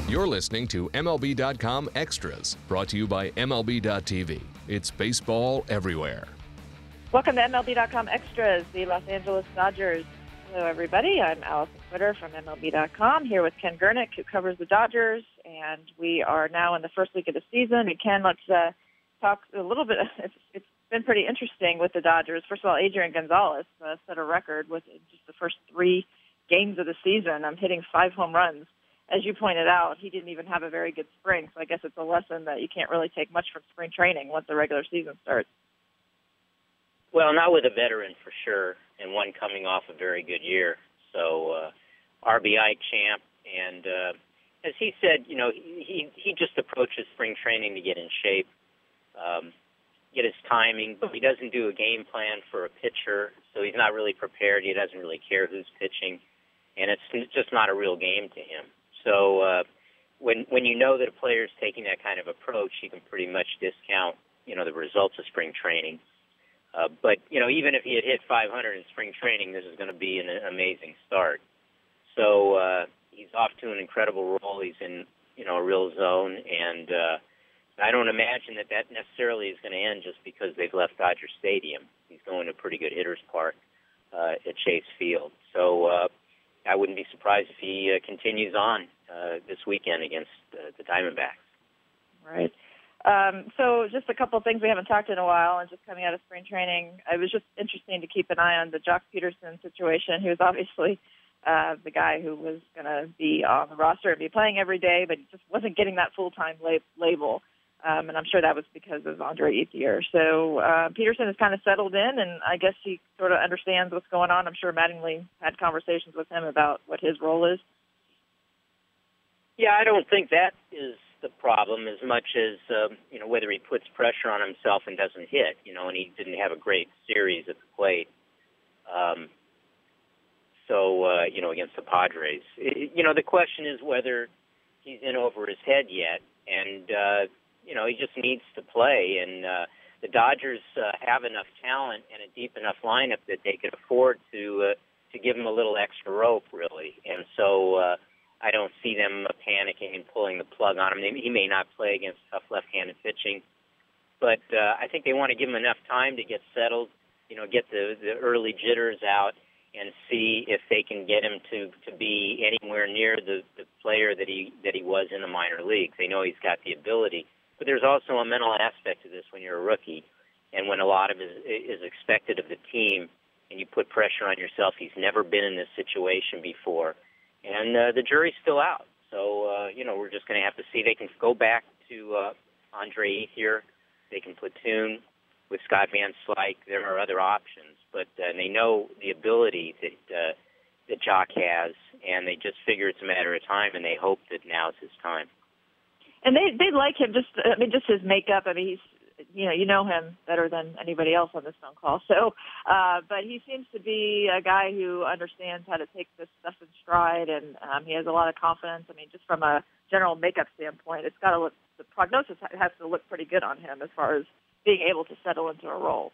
You're listening to MLB.com Extras, brought to you by MLB.tv. It's baseball everywhere. Welcome to MLB.com Extras, the Los Angeles Dodgers. Hello, everybody. I'm Allison Twitter from MLB.com, here with Ken Gernick, who covers the Dodgers, and we are now in the first week of the season. And Ken, let's talk a little bit. It's been pretty interesting with the Dodgers. First of all, Adrian Gonzalez set a record with just the first 3 games of the season. I'm hitting 5 home runs. As you pointed out, he didn't even have a very good spring, so I guess it's a lesson that you can't really take much from spring training once the regular season starts. Well, not with a veteran for sure, and one coming off a very good year. So RBI champ, and as he said, you know, he just approaches spring training to get in shape, get his timing, but he doesn't do a game plan for a pitcher, so he's not really prepared. He doesn't really care who's pitching, and it's just not a real game to him. So when you know that a player is taking that kind of approach, you can pretty much discount, you know, the results of spring training. But, you know, even if he had hit 500 in spring training, this is going to be an amazing start. So he's off to an incredible roll. He's in, you know, a real zone. And I don't imagine that necessarily is going to end just because they've left Dodger Stadium. He's going to a pretty good hitter's park at Chase Field. So I wouldn't be surprised if he continues on this weekend against the Diamondbacks. Right. So just a couple of things we haven't talked in a while, and just coming out of spring training, it was just interesting to keep an eye on the Jock Peterson situation. He was obviously the guy who was going to be on the roster and be playing every day, but he just wasn't getting that full-time label. And I'm sure that was because of Andre Ethier. So Peterson has kind of settled in, and I guess he sort of understands what's going on. I'm sure Mattingly had conversations with him about what his role is. Yeah, I don't think that is the problem as much as, you know, whether he puts pressure on himself and doesn't hit, you know, and he didn't have a great series at the plate. You know, against the Padres. You know, the question is whether he's in over his head yet, and, you know, he just needs to play. And the Dodgers have enough talent and a deep enough lineup that they could afford to give him a little extra rope, really. And so I don't see them panicking and pulling the plug on him. He may not play against tough left-handed pitching, but I think they want to give him enough time to get settled, you know, get the early jitters out, and see if they can get him to be anywhere near the player that he was in the minor leagues. They know he's got the ability, but there's also a mental aspect to this when you're a rookie, and when a lot of it is expected of the team, and you put pressure on yourself. He's never been in this situation before. And the jury's still out. So, you know, we're just going to have to see. They can go back to Andre Ethier. They can platoon with Scott Van Slyke. There are other options. But they know the ability that Jock has, and they just figure it's a matter of time, and they hope that now's his time. And they like him, just his makeup. I mean, he's, you know him better than anybody else on this phone call. So, but he seems to be a guy who understands how to take this stuff in stride, and he has a lot of confidence. I mean, just from a general makeup standpoint, it's got to look, the prognosis has to look pretty good on him as far as being able to settle into a role.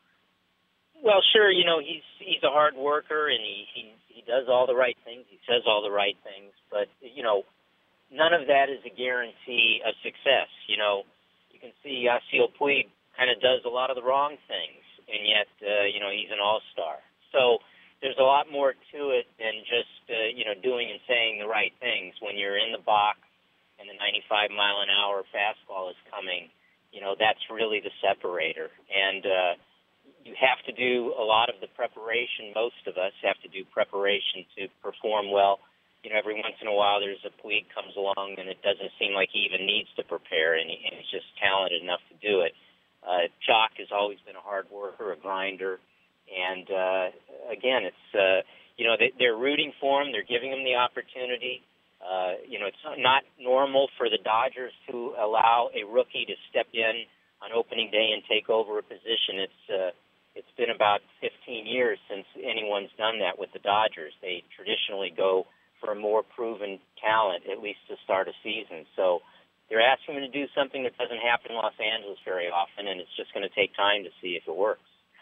Well, sure, you know, he's a hard worker, and he does all the right things. He says all the right things, but, you know, none of that is a guarantee of success. You know, you can see Yasiel Puig kind of does a lot of the wrong things, and yet, you know, he's an all-star. So there's a lot more to it than just, you know, doing and saying the right things. When you're in the box and the 95-mile-an-hour fastball is coming, you know, that's really the separator. And you have to do a lot of the preparation. Most of us have to do preparation to perform well. You know, every once in a while there's a Puig comes along and it doesn't seem like he even needs to prepare, and he's just talented enough to do it. Jock has always been a hard worker, a grinder, and again, it's, you know, they're rooting for him. They're giving him the opportunity. You know, it's not normal for the Dodgers to allow a rookie to step in on opening day and take over a position. It's been about 15 years since anyone's done that with the Dodgers. They traditionally go for a more proven talent, at least to start a season. So they're asking him to do something that doesn't happen in Los Angeles very often, and it's just going to take time to see if it works.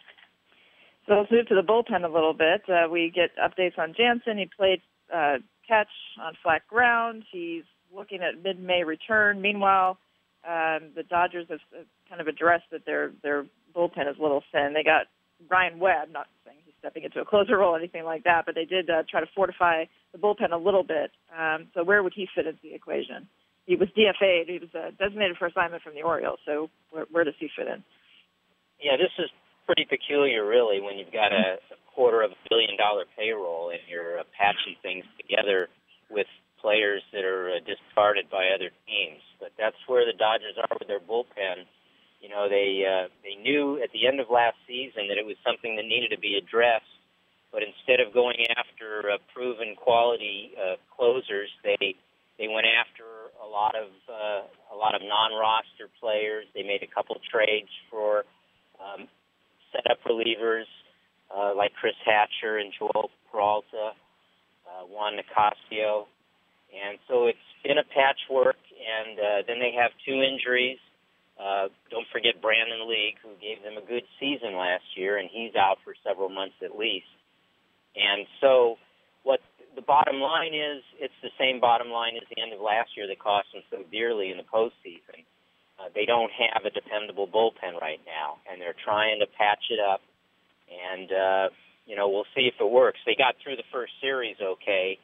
So let's move to the bullpen a little bit. We get updates on Jansen. He played catch on flat ground. He's looking at mid-May return. Meanwhile, the Dodgers have kind of addressed that their bullpen is a little thin. They got Ryan Webb, not saying he's stepping into a closer role or anything like that, but they did try to fortify the bullpen a little bit. So where would he fit into the equation? He was DFA'd. He was designated for assignment from the Orioles. So where does he fit in? Yeah, this is pretty peculiar, really, when you've got a $250 million payroll and you're patching things together with players that are discarded by other teams. But that's where the Dodgers are with their bullpen. You know, they knew at the end of last season that it was something that needed to be addressed. But instead of going after proven quality closers, they went after a lot of non-roster players. They made a couple trades for set-up relievers like Chris Hatcher and Joel Peralta, Juan Nicasio. And so it's been a patchwork, and then they have two injuries. Don't forget Brandon League, who gave them a good season last year, and he's out for several months at least. And so what the bottom line is, it's the same bottom line as the end of last year that cost them so dearly in the postseason. They don't have a dependable bullpen right now, and they're trying to patch it up. And, we'll see if it works. They got through the first series okay.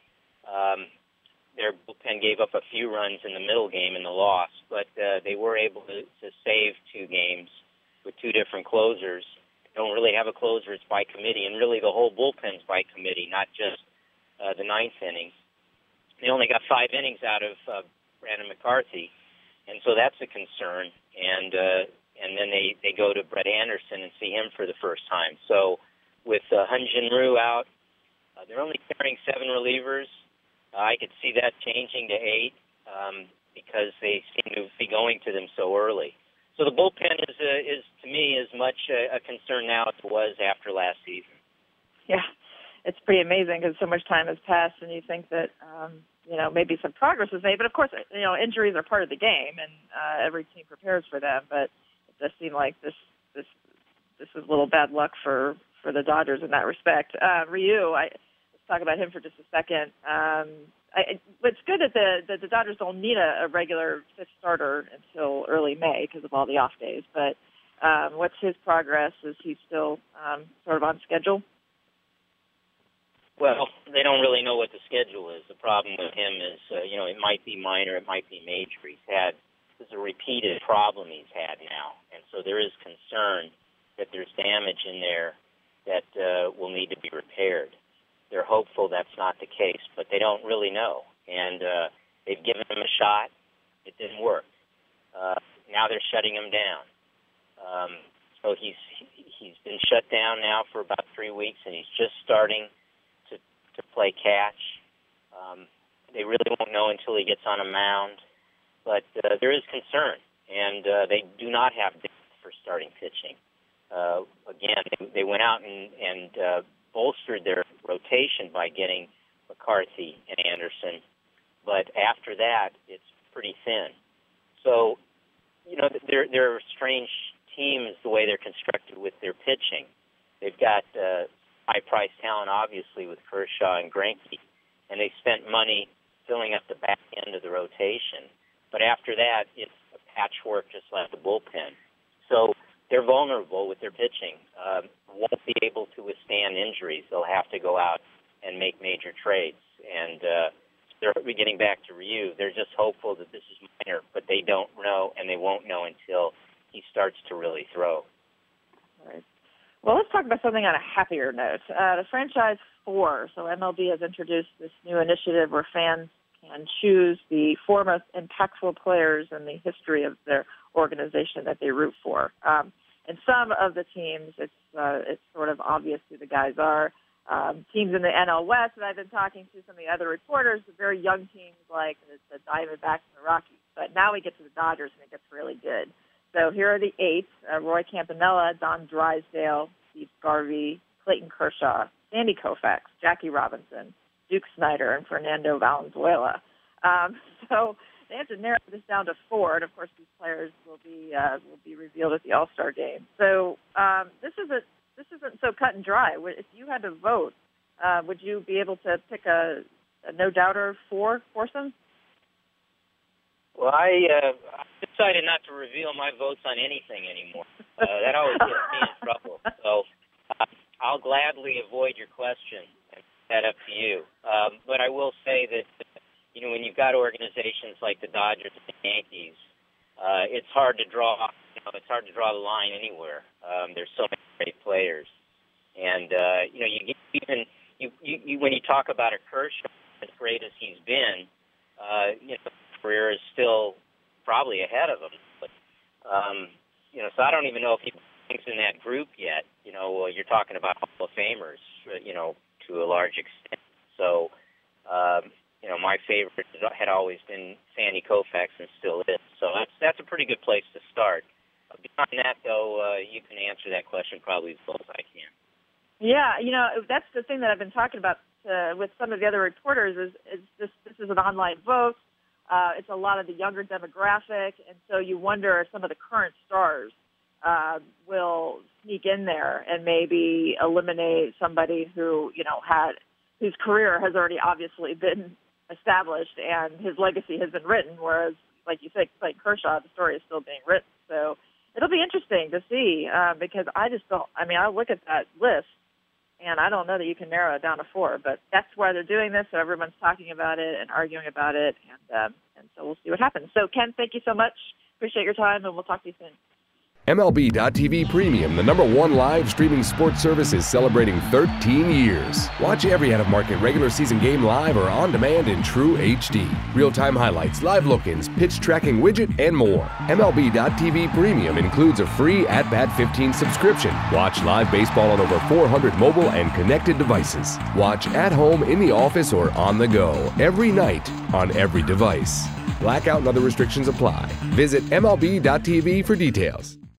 Their bullpen gave up a few runs in the middle game in the loss, but they were able to save two games with two different closers. They don't really have a closer. It's by committee, and really the whole bullpen's by committee, not just the ninth inning. They only got 5 innings out of Brandon McCarthy, and so that's a concern. And then they go to Brett Anderson and see him for the first time. So with Hyun Jin Ryu out, they're only carrying 7 relievers. I could see that changing to 8 because they seem to be going to them so early. So the bullpen is to me as much a concern now as it was after last season. Yeah, it's pretty amazing because so much time has passed, and you think that maybe some progress was made. But of course, injuries are part of the game, and every team prepares for them. But it does seem like this is a little bad luck for the Dodgers in that respect. Ryu, let's talk about him for just a second. It's good that the Dodgers don't need a regular fifth starter until early May because of all the off days. But what's his progress? Is he still sort of on schedule? Well, they don't really know what the schedule is. The problem with him is, it might be minor, it might be major. This is a repeated problem he's had now, and so there is concern that there's damage in there that will need to be repaired. They're hopeful that's not the case, but they don't really know. And they've given him a shot. It didn't work. Now they're shutting him down. So he's been shut down now for about 3 weeks, and he's just starting to play catch. They really won't know until he gets on a mound. But there is concern, and they do not have depth for starting pitching. Again, they went out and bolstered their rotation by getting McCarthy and Anderson, but after that, it's pretty thin. So, they're a strange teams the way they're constructed with their pitching. They've got high-priced talent, obviously, with Kershaw and Greinke, and they spent money filling up the back end of the rotation. But after that, it's a patchwork just like the bullpen. So they're vulnerable with their pitching. Won't be able to withstand injuries. They'll have to go out and make major trades. And they're getting back to Ryu. They're just hopeful that this is minor, but they don't know, and they won't know until he starts to really throw. All right. Well, let's talk about something on a happier note. The Franchise 4, so MLB has introduced this new initiative where fans can choose the 4 most impactful players in the history of their organization that they root for. And some of the teams, it's sort of obvious who the guys are. Teams in the NL West that I've been talking to, some of the other reporters, very young teams like the Diamondbacks and the Rockies. But now we get to the Dodgers, and it gets really good. So here are the 8, Roy Campanella, Don Drysdale, Steve Garvey, Clayton Kershaw, Sandy Koufax, Jackie Robinson, Duke Snider, and Fernando Valenzuela. So they have to narrow this down to 4, and of course these players will be revealed at the All-Star game. So this isn't so cut and dry. If you had to vote, would you be able to pick a no-doubter for foursome? Well, I decided not to reveal my votes on anything anymore. That always gets me in trouble. So I'll gladly avoid your question and leave that up to you. But I will say that, when you've got organizations like the Dodgers and the Yankees, it's hard to draw. It's hard to draw the line anywhere. There's so many great players, and when you talk about a Kershaw, as great as he's been, his career is still probably ahead of him. But so I don't even know if he thinks in that group yet. You're talking about Hall of Famers, to a large extent. So. My favorite had always been Sandy Koufax and still is. So that's a pretty good place to start. Beyond that, though, you can answer that question probably as well as I can. Yeah, that's the thing that I've been talking about with some of the other reporters is this is an online vote. It's a lot of the younger demographic, and so you wonder if some of the current stars will sneak in there and maybe eliminate somebody who, whose career has already obviously been established and his legacy has been written, whereas, like you said, like Kershaw, the story is still being written. So it'll be interesting to see because I look at that list and I don't know that you can narrow it down to 4, but that's why they're doing this, so everyone's talking about it and arguing about it, and so we'll see what happens. So, Ken, thank you so much. Appreciate your time, and we'll talk to you soon. MLB.tv Premium, the #1 live streaming sports service, is celebrating 13 years. Watch every out-of-market regular season game live or on demand in true HD. Real-time highlights, live look-ins, pitch tracking widget, and more. MLB.tv Premium includes a free At-Bat 15 subscription. Watch live baseball on over 400 mobile and connected devices. Watch at home, in the office, or on the go every night on every device. Blackout and other restrictions apply. Visit MLB.tv for details.